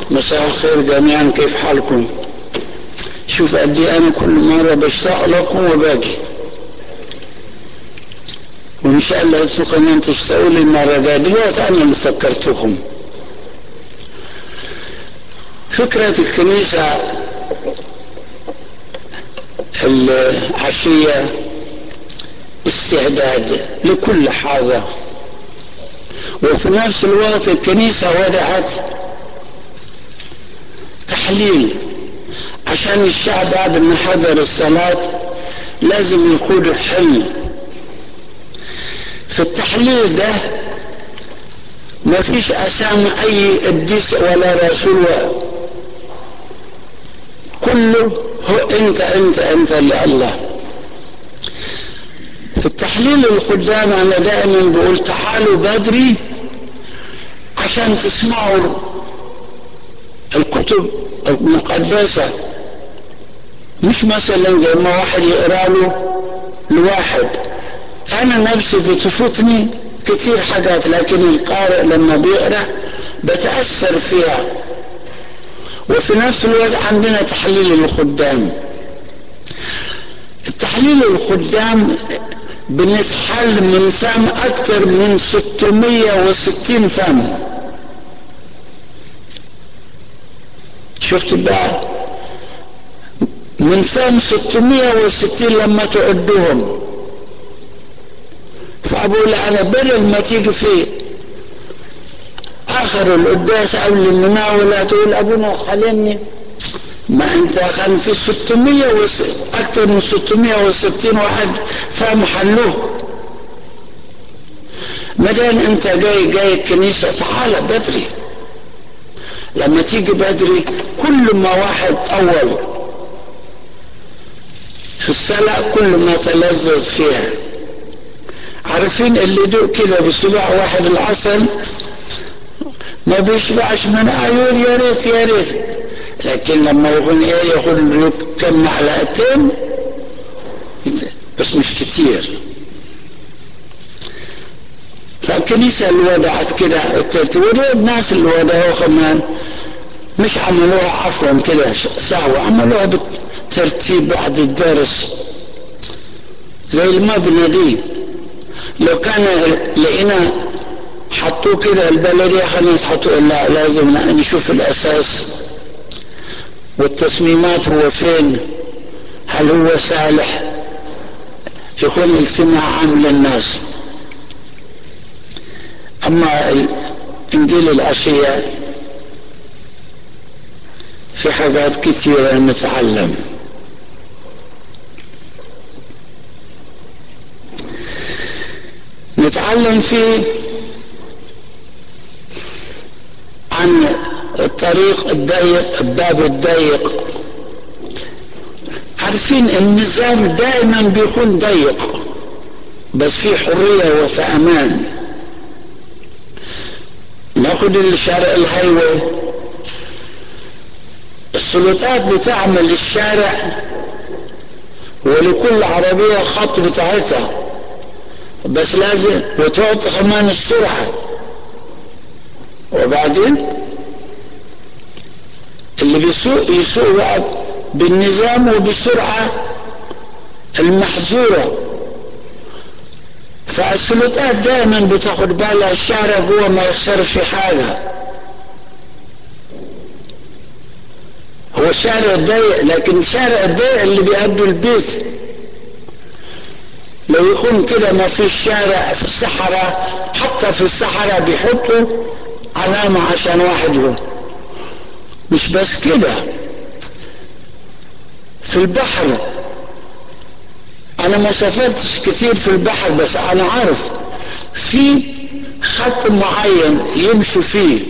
مساء الخير جميعا، كيف حالكم؟ شوف قد ايه انا كل مرة بشتاق لكم وباجي، وان شاء الله انتوا كمان تشتاقوا لي المرة الجاية. دلوقتي انا اللي فكرتكم. فكرة الكنيسة العشية استعداد لكل حاجة، وفي نفس الوقت الكنيسة وضعت تحليل عشان الشعب بعد ما حضر الصلاة لازم يقول حل. في التحليل ده ما فيش اسامي اي قديس ولا رسول، كله هو انت اللي الله. في التحليل القدام انا دائما بقول تعالوا بدري عشان تسمعوا الكتب المقدسة، مش مثلا زي ما واحد يقرأ له لواحد. انا نفسي بتفوتني كتير حاجات، لكن القارئ لما بيقرأ بتأثر فيها. وفي نفس الوقت عندنا تحليل الخدام. التحليل الخدام بنتحل من فم اكتر من 660 فم. شفت بقى؟ من فم 660 لما تعدهم. فأقول أنا بدل ما تيجي في آخر القداس قبل المناولة تقول أبونا حلمني، ما أنت كان في 600 أكثر من 660 واحد فهم حلوه. مدام أنت جاي الكنيسة تعال بدري. لما تيجي بدري كل ما واحد أول في الصلاة كل ما تلذذ فيها. عارفين اللي دوق كده بصباع واحد العسل ما بيشبعش من عيون، يا ريت يا ريت، لكن لما يكون ياخد كم معلقتين بس مش كتير. فالكنيسة اللي وضعت كده الترتيب، والناس اللي وضعوها كمان مش عملوها عفوا كده سهوة، عملوها بالترتيب بعد الدرس زي المبنى دي. لو كان لقينا حطوه كده البلدية خلينا حطوه، لا لازم نشوف الأساس والتصميمات هو فين، هل هو صالح يكون اجتماع عام للناس. أما إنجيل العشية في حاجات كثيرة نتعلم. فيه عن الطريق الضيق، الباب الضيق. عارفين النظام دائما بيكون ضيق بس في حرية وفي أمان. ناخد الشارع الهايوي، السلطات بتعمل الشارع ولكل عربية خط بتاعتها، بس لازم وتعطي كمان السرعة. وبعدين اللي يسوق بقى بالنظام وبسرعة المحظورة. فالسلطات دائما بتاخد بالها الشارع جوه ما يخسرش حاجة. هو الشارع ضيق، لكن الشارع الضيق اللي بيقضوا البيت. لو يكون كده ما فيش شارع في الصحراء، حتى في الصحراء بيحطوا علامة عشان واحد هو. مش بس كده، في البحر انا ما سافرتش كتير في البحر، بس انا عارف في خط معين يمشوا فيه،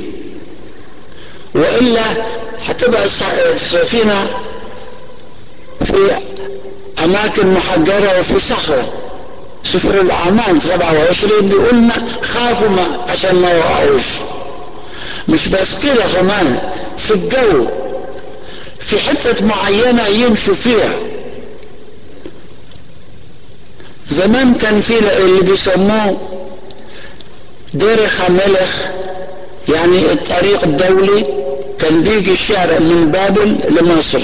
وإلا هتبقى السفينة في أماكن محجرة وفي صخرة. سفر الأعمال 27 بيقولنا خافوا عشان ما يقعوش. مش بس كده، كمان في الجو في حتة معينة يمشوا فيها. زمان كان في اللي بيسموه دير خملخ، يعني الطريق الدولي، كان بيجي الشارع من بابل لمصر،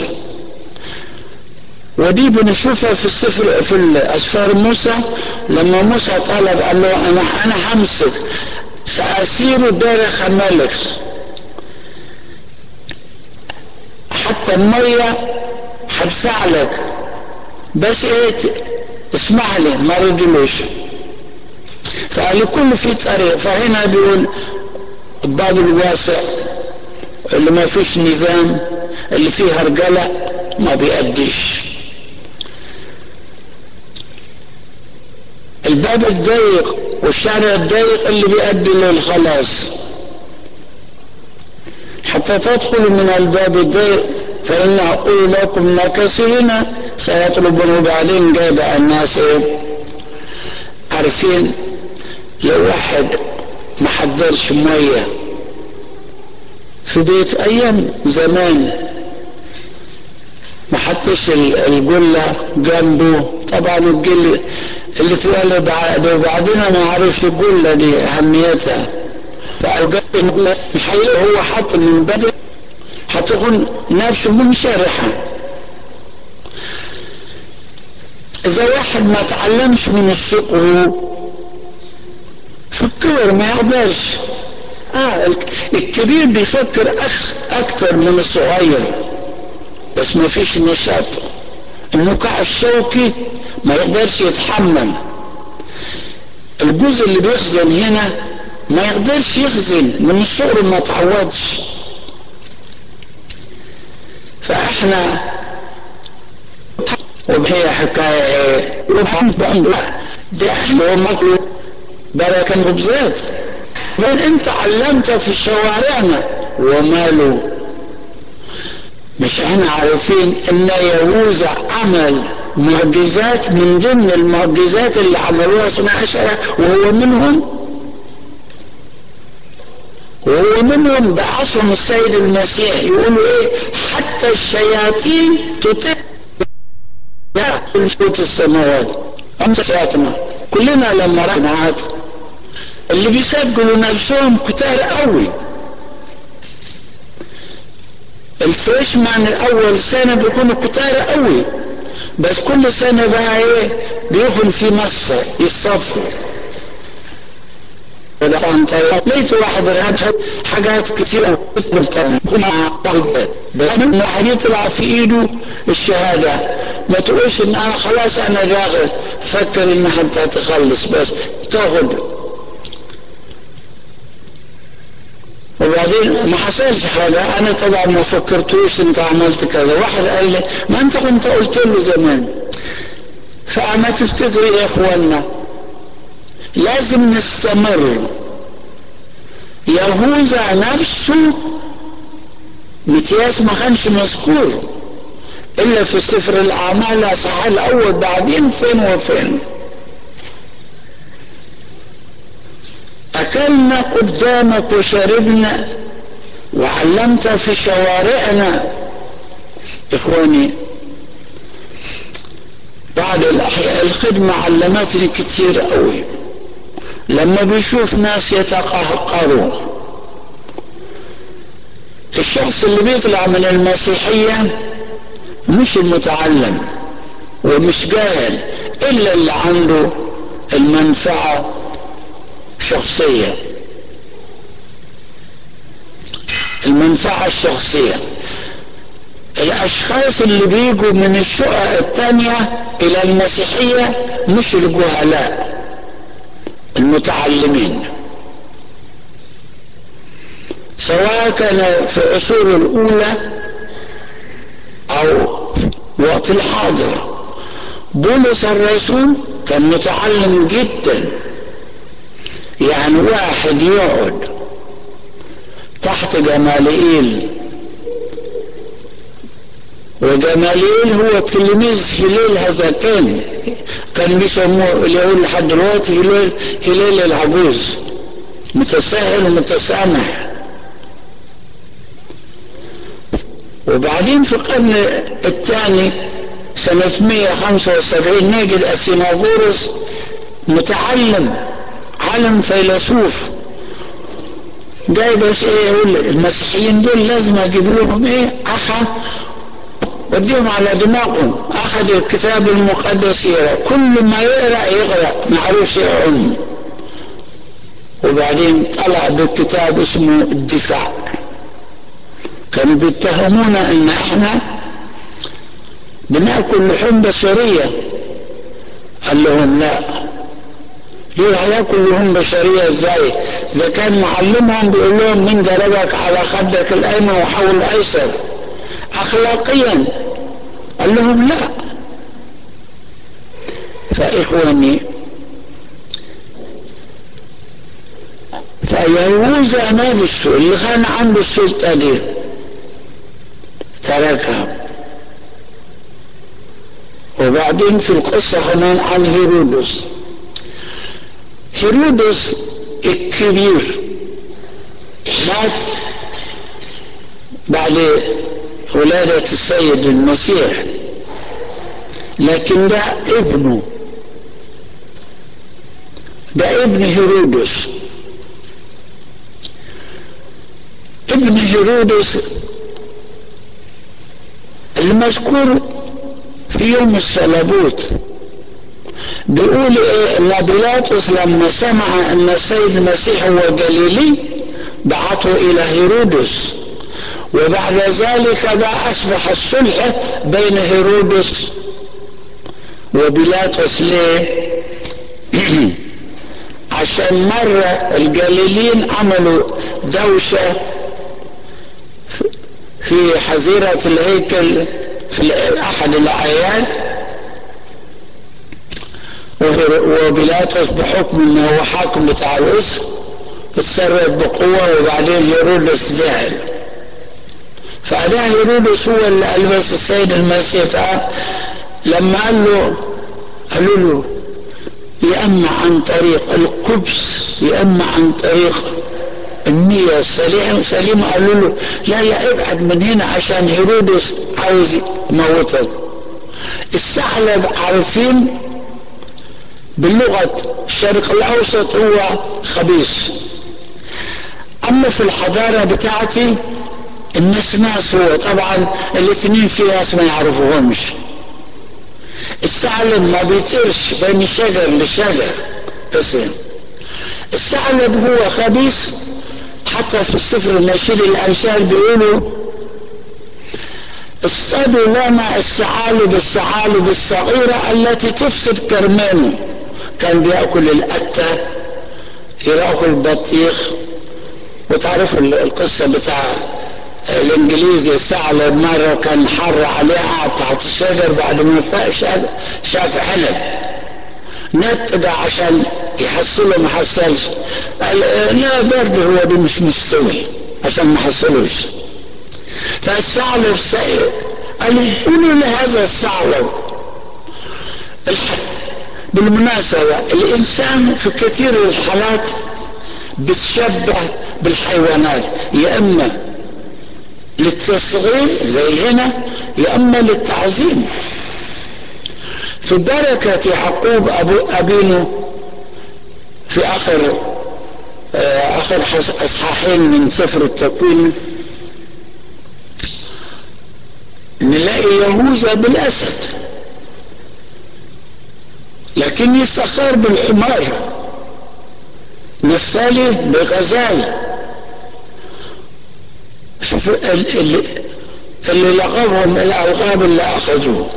ودي بنشوفها في السفر في الأسفار موسى. لما موسى طلب قال له أنا همسك سأسير دارخ ملك، حتى المية هدفع لك، بس ايه اسمح لي. ما رضلوش، فقال لكل في طريق. فهنا بيقول الباب الواسع اللي ما فيش نظام، اللي فيه هرجلة ما بيأديش. الباب الضيق والشارع الضيق اللي بيؤدي للخلاص. حتى تدخلوا من الباب الضيق فإن أقول لكم كثيرين سيطلبون. بعدين جايب الناس عارفين لو واحد ما حضرش ميه في بيت ايام زمان، ما حطش الجله جنبه، طبعا الجل اللي اتولد وبعدين ما عرفش الجله دي اهميتها، فالجل مش هو حط من بدري هتكون نفسه منشرحه. اذا واحد ما تعلمش من الصغر في الكبر ما يقدرش. الكبير بيفكر اكتر من الصغير، بس ما فيش نشاط. النقاع الشوكي ما يقدرش يتحمل. الجزء اللي بيخزن هنا ما يقدرش يخزن من الصغر، ما تعودش. فاحنا وهي حكاية دي احنا ماكلوا بركة خبزات من انت علمت في شوارعنا وماله. مش احنا عارفين ان يهوذا عمل معجزات من ضمن المعجزات اللي عملوها 12 وهو منهم بعصم السيد المسيح. يقولوا ايه؟ حتى الشياطين تطيع ملكوت السماوات. انت ساعتنا كلنا لما رحنا اللي بيسجلوا نفسهم كتار قوي. الفريشمان الاول سنه بيكونوا كتار قوي، بس كل سنه بقى ايه بيدخل في مصفى يصفوا. لقيت واحد رهب حاجات كثيره بس من واحد يطلع في ايده الشهاده. ما تقولش ان انا خلاص انا داخل، فكر ان حتى تخلص بس تاخد. وبعدين ما حصلش حاجه. انا طبعا ما فكرتوش انت عملت كذا. واحد قال لي ما انت كنت قلت له زمان. فما تفتكروا يا اخوانا لازم نستمر. يهوذا نفسه متياس ما كانش مذكور الا في سفر الاعمال الاصحاح الاول، بعدين فين وفين. اكلنا قدامك وشربنا وعلمت في شوارعنا. اخواني بعد الخدمة علمتني كتير قوي. لما بيشوف ناس يتقهقروا، الشخص اللي بيطلع من المسيحية مش المتعلم ومش جاهل، الا اللي عنده المنفعة شخصية. المنفعة الشخصية. الاشخاص اللي بيجوا من الشقق التانية الى المسيحية مش الجهلاء، المتعلمين، سواء كان في العصور الاولى او وقت الحاضر. بولس الرسول كان متعلم جدا. يعني واحد يقعد تحت جماليل، وجماليل هو تلميذ هلال هذا كان بيسموه اليهود لحد دلوقتي هلال العجوز، متساهل ومتسامح. وبعدين في القرن الثاني سنة 175 نجد أثيناغورس متعلم، عالم فيلسوف، جاي بس ايه يقول المسيحيين دول لازم اجيب لهم ايه اخا وديهم على دماغهم. اخذ الكتاب المقدس يقرا، كل ما يقرا ما عرفش يعم، وبعدين طلع بكتاب اسمه الدفاع. كانوا بيتهمونا ان احنا بناكل لحوم بشريه. قال لهم لا، دول هياكل لحوم بشريه ازاي؟ اذا كان معلمهم بيقول لهم من ضربك على خدك الايمن وحول الايسر اخلاقيا. قال لهم لا. فاخواني، فيهوذا نفسه اللي كان عنده السلطه دي تركها. وبعدين في القصه كمان عن هيرودس. هيرودس الكبير مات بعد ولادة السيد المسيح، لكن ده ابنه، ده ابن هيرودس. ابن هيرودس المذكور في يوم الصليبوت بيقول ايه؟ ان بيلاطس لما سمع ان السيد المسيح هو جليلي بعثه الى هيرودس، وبعد ذلك بقى اصبح الصلح بين هيرودس وبيلاطس. ليه؟ عشان مرة الجليليين عملوا دوشة في حظيرة الهيكل في احد الاعياد، وبيلاطس بحكم انه هو حاكم بتاع الاسم اتصرف بقوة، وبعدين هيرودس زعل. فده هيرودس هو اللي ألبس السيد المسيح. لما قالوا له يا اما عن طريق القبس يا اما عن طريق النية السليمة، قالوا له لا ابعد من هنا عشان هيرودس عاوز يموتك. الثعلب عارفين باللغة الشرق الاوسط هو خبيث، اما في الحضارة بتاعتي الناس هو طبعا الاثنين في ناس ما يعرفوهمش. الثعلب ما بيطيرش بين شجر لشجر، بس الثعلب هو خبيث. حتى في السفر النشيد الأنشال بيقولوا اصطادوا لنا الثعالب الصغيرة التي تفسد كرمانه. كان بيأكل القتة، يأكل البطيخ. وتعرفوا القصة بتاع الانجليزي الثعلب مرة كان حر عليه قعد تحت الشجر، بعد ما فاق شاف عنب نط بقى عشان يحصله، ما حصلش. قال لا برضه هو ده مش مستوي عشان ما حصلوش. فالثعلب سائل، قالوا قولوا لهذا الثعلب. بالمناسبة الإنسان في كثير من الحالات بتشبه بالحيوانات، يا إما للتصغير زي هنا يا اما للتعظيم. في بركة يعقوب أبينا في آخر اصحاحين من سفر التكوين نلاقي يهوذا بالاسد، لكن يسخر بالحمار، نفتالي بغزال. شوف اللي لقبهم الالقاب اللي اخذوه.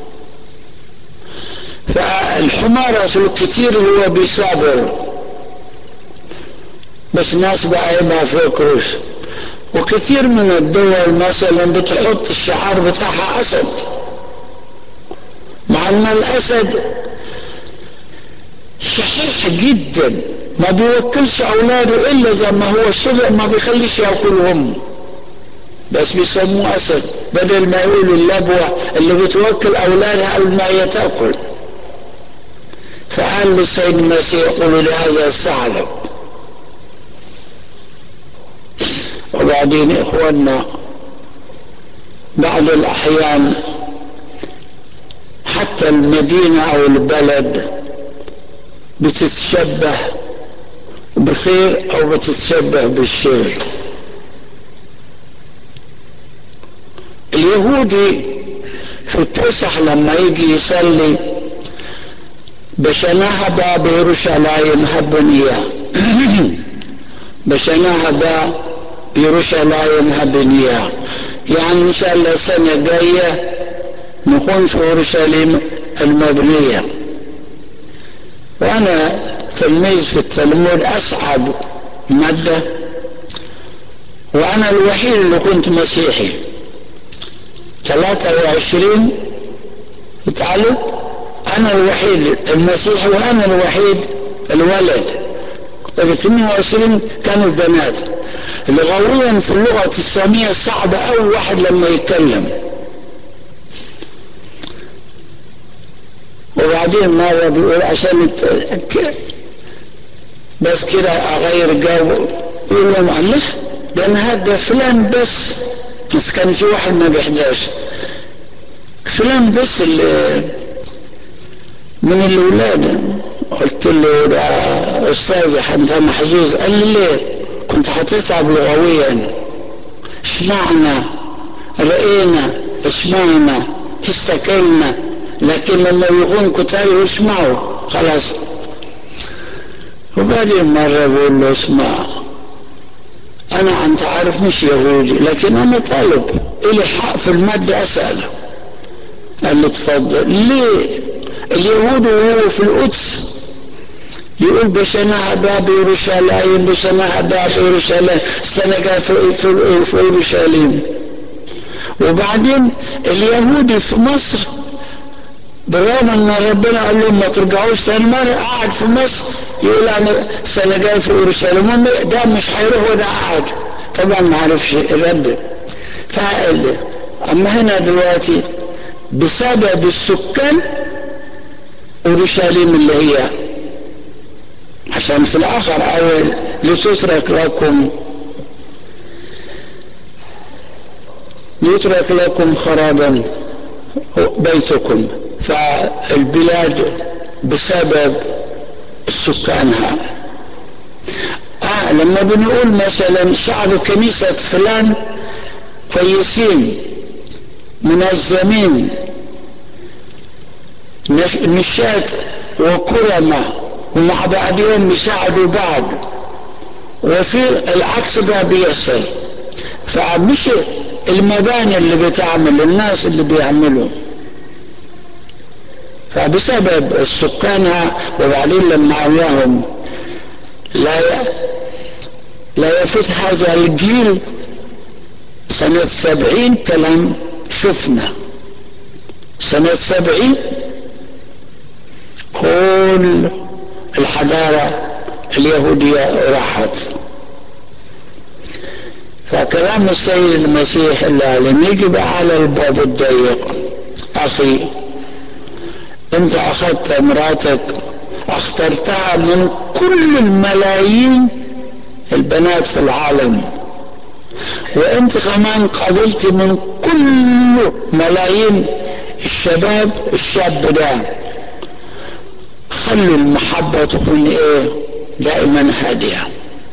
فالحمار اصله كتير هو بيصابر، بس ناس بقى ما فكروش. وكتير من الدول مثلا بتحط الشعار بتاعها اسد، مع ان الاسد شحيح جدا ما بيوكلش اولاده الا زي ما هو الشبع، ما بيخليش ياكلهم، بس بيسموه اسد بدل ما يقولوا اللبوة اللي بتوكل اولادها قبل ما هي تاكل. فقال السيد المسيح يقولوا لهذا الثعلب. وبعدين اخواننا بعض الاحيان حتى المدينة او البلد بتتشبه بخير أو بتتشبه بالشر. اليهودي في الفسح لما يجي يصلي بشناها باب يروشلايم هبنية بشناها باب يروشلايم هبنية، يعني إن شاء الله السنة الجاية نكون في أورشليم المبنية. وأنا تلميذ في التلمود أصعب مادة، وأنا الوحيد اللي كنت مسيحي 23 اتعلم، أنا الوحيد المسيحي وأنا الوحيد الولد. 22 كانوا البنات. لغويا في اللغة السامية صعب أول واحد لما يتكلم. وبعدين مرة بيقول عشان بس كده أغير جو، يقول لهم الله لأن هذا فلان بس كان في واحد ما بيحداش فلان بس اللي من الولاد. قلت له ده أستاذ أنت محظوظ. قال لي ليه؟ كنت هتتعب لغويا. اشمعنا رأينا اشمعنا استكلنا، لكن لما يكون كتار يسمعوا خلاص. وبعدين مرة بقول له اسمع، أنا أنت عارف مش يهودي لكن أنا طالب إلي حق في المادة أسأله. قال لي تفضل. ليه اليهود وهو في القدس يقول بشناها باب يروشلايم بشناها باب يروشلايم السنة في يروشليم، وبعدين اليهودي في مصر بالرغم ان ربنا قال لهم ما ترجعوش ثاني مرة قاعد في مصر يقول انا السنة جاي في اورشليم، ده مش هيروح وده قاعد طبعا ما عرفش الرد. فقال اما هنا دلوقتي بسبب السكان اورشليم اللي هي عشان في الاخر اول لتترك لكم خرابا بيتكم، فالبلاد بسبب سكانها. لما بنقول مثلا شعب كنيسة فلان كويسين منظمين نشاط وكرمة ومع بعضهم يساعدوا بعض، وفي العكس بقى بيحصل. فمش المباني اللي بتعمل الناس اللي بيعملوا، فبسبب السكان. وبعدين لما اللهم لا يفوت هذا الجيل سنة 70 كلام شفنا سنة 70 كل الحضارة اليهودية راحت. فكلام السيد المسيح العالم يجي بقى على الباب الضيق. أخي أنت أخذت مراتك اخترتها من كل الملايين البنات في العالم، وأنت كمان قابلت من كل ملايين الشاب ده. خلوا المحبة تكون دائما هادئة.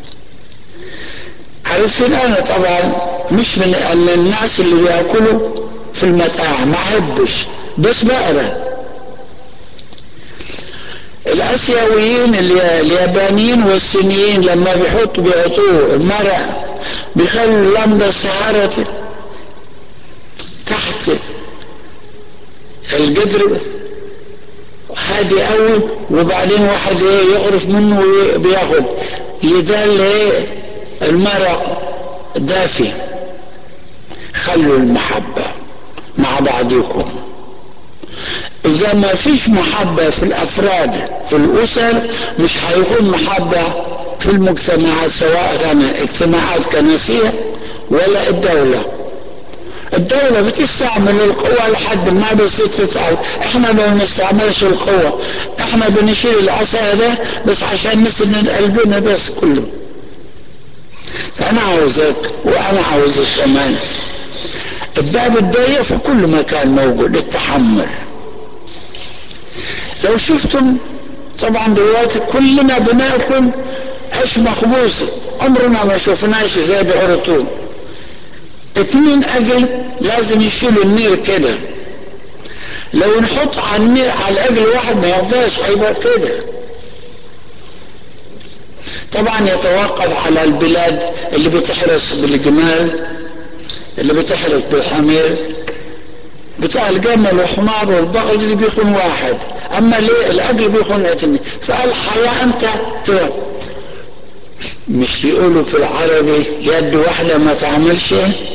عارفين أنا طبعا مش من الناس اللي بيأكلوا في المطاعم، ما أحبش، بس بقرا الآسيويين اليابانيين والصينيين لما بيحطوا المرق بيخلوا اللمبة السهرة تحت القدر هادي قوي، وبعدين واحد يغرف منه وبياخد يدل المرق دافي. خلوا المحبة مع بعضكم. إذا ما فيش محبة في الأفراد في الأسر مش هيكون محبة في المجتمعات، سواء كان اجتماعات كنسية ولا الدولة بتستعمل القوة لحد ما بس تتعب. احنا ما بنستعملش القوة، احنا بنشيل العصا ده بس عشان نسند قلبنا بس كله. فأنا عاوزك وأنا عاوزك كمان الباب الضيق في كل مكان موجود التحمل. لو شفتم طبعا دلوقتي كلنا بناكل عيش مخبوز عمرنا ما شفناش زي بعرطوم. 2 عجل لازم يشيلوا النير كده، لو نحط على النير على العجل واحد ما يقدرش، هيبقى كده. طبعا يتوقف على البلاد اللي بتحرس بالجمال، اللي بتحرس بالحمير. بتاع الجمل والحمار والبغل اللي بيكون واحد، اما ليه العجل بيكون 2. فالحياة انت مش يقولوا في العربي يد واحدة ما تعملش؟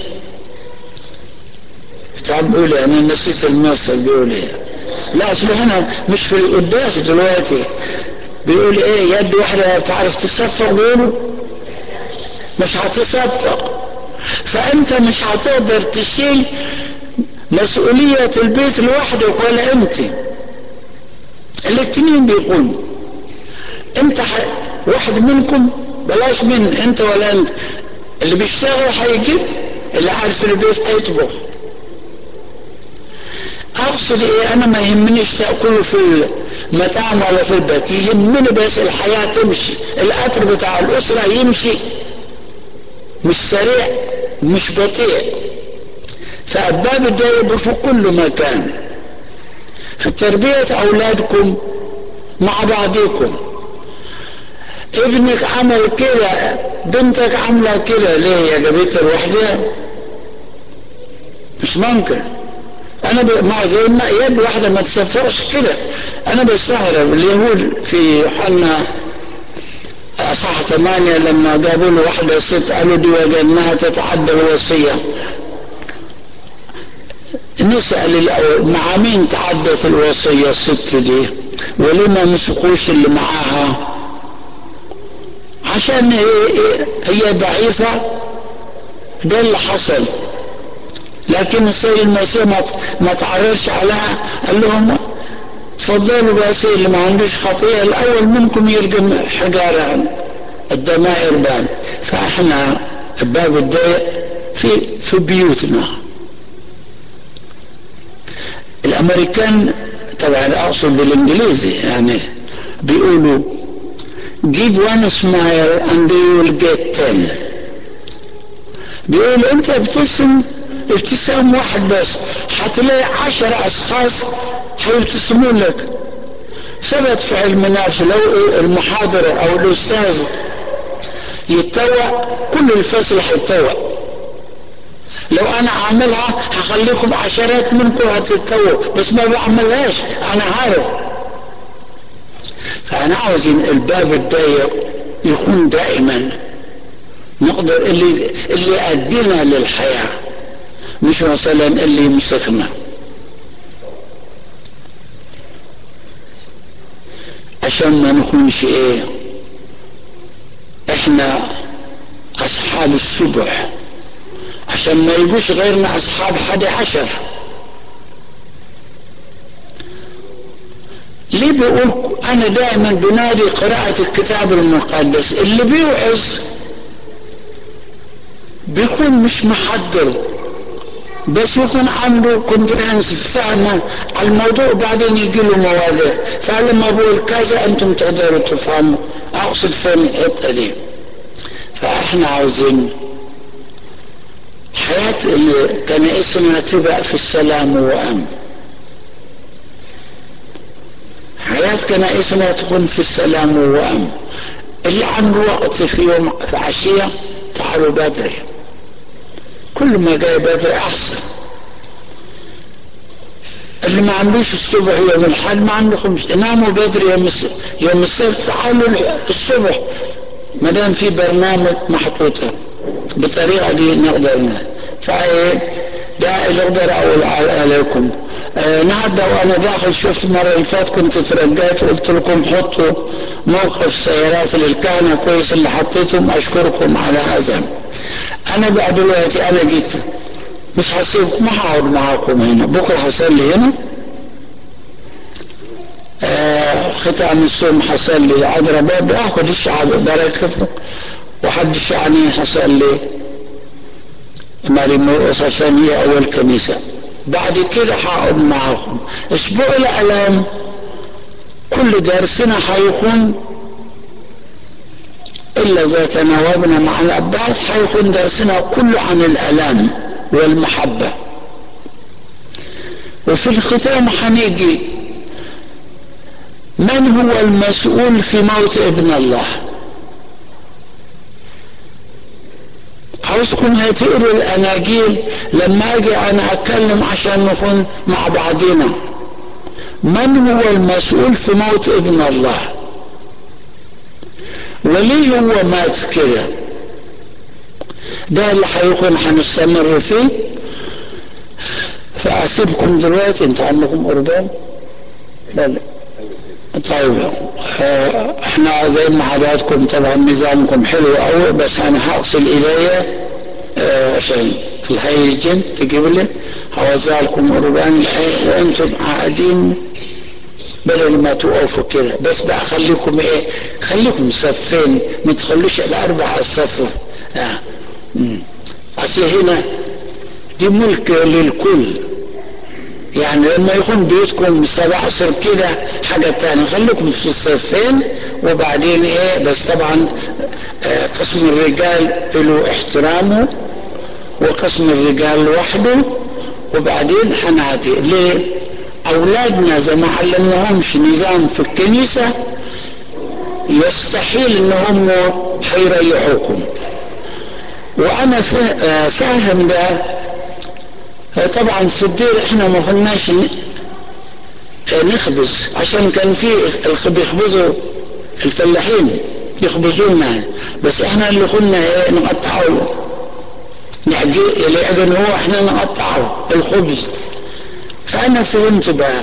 بيقول انا نسيت المثل بيقول ايه. لا اصل هنا مش في القداس دلوقتي بيقول ايه، يد واحدة بتعرف تصفق، بيقولوا مش هتصفق. فانت مش هتقدر تشيل مسؤولية البيت لوحدك ولا انت، 2 بيخونوا. انت واحد منكم، بلاش من انت ولا انت، اللي بيشتغل هيجيب، اللي عارف البيت هيطبخ. اقصد ايه، انا ما يهمنيش تاكلوا في المطاعم ولا في البيت، يهمني بس الحياه تمشي، القطر بتاع الاسره يمشي، مش سريع مش بطيء. فالباب الضيق في كل مكان، في تربيه اولادكم مع بعضكم. ابنك عمل كده، بنتك عامله كده، ليه يا جابتها لوحدها؟ مش ممكن. انا مع زي ما يد واحده ما تسفرش كده. انا بستغرب اليهود في يوحنا اصحاح 8 لما جابوا له واحده ست قالوا دي وجدناها تتعدى الوصيه. نسال الاول مع مين تعدت الوصيه الست دي، وليه ما مسكوش اللي معاها؟ عشان هي ضعيفه، ده اللي حصل. لكن السيد المسيح ما تعرضش عليها، قال لهم تفضلوا بس اللي ما عندوش خطيئة الأول منكم يرجم حجارة الضمائر بان. فإحنا الباب الضيق في بيوتنا. الأمريكان طبعا أقصد بالإنجليزي يعني بيقولوا give one smile and you will get 10. بيقول أنت ابتسام واحد بس هتلاقي 10 أشخاص هيبتسمون لك. ثبت في علم النفس لو المحاضرة او الاستاذ يتوق كل الفصل هيتوق. لو انا اعملها هخليكم عشرات منكم هتتوق، بس ما بعملهاش انا عارف. فانا عاوز الباب الضيق يكون دائما نقدر اللي يؤدينا للحياة، مش مثلا اللي يمسكنا. عشان ما نكونش احنا اصحاب الصبح، عشان ما يجوش غيرنا اصحاب 11. ليه بقول انا دائما بنادي قراءة الكتاب المقدس؟ اللي بيوعظ بيكون مش محضر، بس يكون عنده كومبريهنسيف فهم على الموضوع، بعدين يجي له مواضيع. فلما بقول كذا انتم تقدروا تفهموا اقصد فين الحته دي. فاحنا عاوزين حياة اللي كنائسنا تبقى في السلام وأمن. حياة كنائسنا تكون في السلام وأمن. اللي عنده وقت في يوم في عشية تعالوا بدري، كل ما جاي بدري أحسن. اللي ما عندوش الصبح يوم الحد ما عندكم ناموا بدري يوم السبت تعالوا الصبح، ما دام في برنامج محطوطه بطريقه دي نقدر ده اللي اقدر اقول عليكم. النهارده وانا داخل شفت مره اللي فات كنت ترجيت وقلت لكم حطوا موقف سيارات للكهنه كويس اللي حطيتهم، اشكركم على هذا. انا بقى دلوقتي انا جيت مش هسيبكم، ما هقعد معاكم هنا، بكره هصلي هنا ختام الصوم هصلي عذرا باب اخذ الشعب بركته، وحدش يعني هصلي ماري مرقص عشان هي اول كنيسه. بعد كده هقعد معاكم اسبوع الالام. كل درسنا هيكون إلا إذا تناوبنا مع الأباء حيكون درسنا كله عن الألام والمحبة. وفي الختام حنيجي من هو المسؤول في موت ابن الله. عاوزكم هتقروا الأناجيل لما أجي أنا أتكلم عشان نكون مع بعضنا. من هو المسؤول في موت ابن الله؟ وليه هو مات كده؟ ده اللي هيكون هنستمر فيه. فأسيبكم دلوقتي. انتوا عندكم قربان؟ لا لا. طيب احنا زي ما عاداتكم طبعا نظامكم حلو قوي، بس انا هغسل ايديا عشان الهيجن تجيب لي هوزع لكم قربان وانتم قاعدين بدل ما توقفوا كده. بس بقى خليكم خليكم صفين، ما تخلوش الاربع الصف. اصل هنا دي ملك للكل، يعني لما يكون بيتكم سبعصر كده حاجة تانية. خليكم في الصفين وبعدين بس طبعا قسم الرجال له احترامه وقسم الرجال لوحده. وبعدين هنعدي ليه؟ اولادنا زي ما علمناهمش نظام في الكنيسة يستحيل انهم هيريحوكم. وانا فاهم ده. طبعا في الدير احنا ما كناش نخبز، عشان كان في بيخبزوا الفلاحين يخبزونا، بس احنا اللي كنا نقطعه العجن هو احنا نقطعه الخبز. فانا فهمت بقى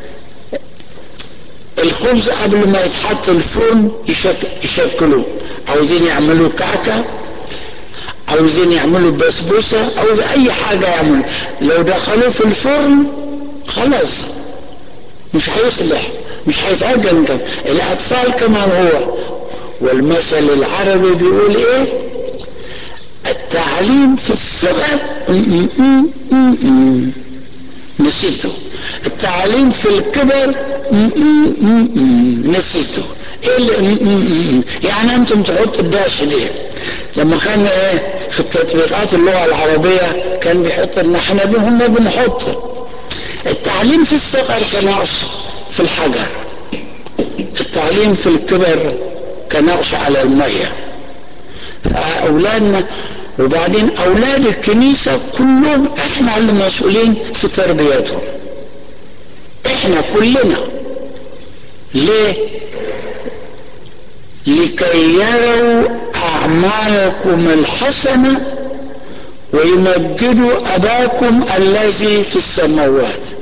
الخبز قبل ما يتحط الفرن يشكلوه. عاوزين يعملوا كعكة، عاوزين يعملوا بسبوسة، عاوز اي حاجة يعملوا، لو دخلوا في الفرن خلاص مش هيصلح، مش هيتعجن. الاطفال كمان هو. والمثل العربي بيقول التعليم في الصغر نسيته، التعليم في الكبر نسيته. يعني انتم تحطوا الداش دي. لما كان في التطبيقات اللغة العربية كان بيحط لنا احنا هم بنحط التعليم في الصغر كنقش في الحجر، التعليم في الكبر كنقش على المية. فأولادنا وبعدين أولاد الكنيسة كلهم احنا اللي مسؤولين في تربيتهم، احنا كلنا. ليه؟ لكي يروا أعمالكم الحسنة ويمجدوا أباكم الذي في السماوات.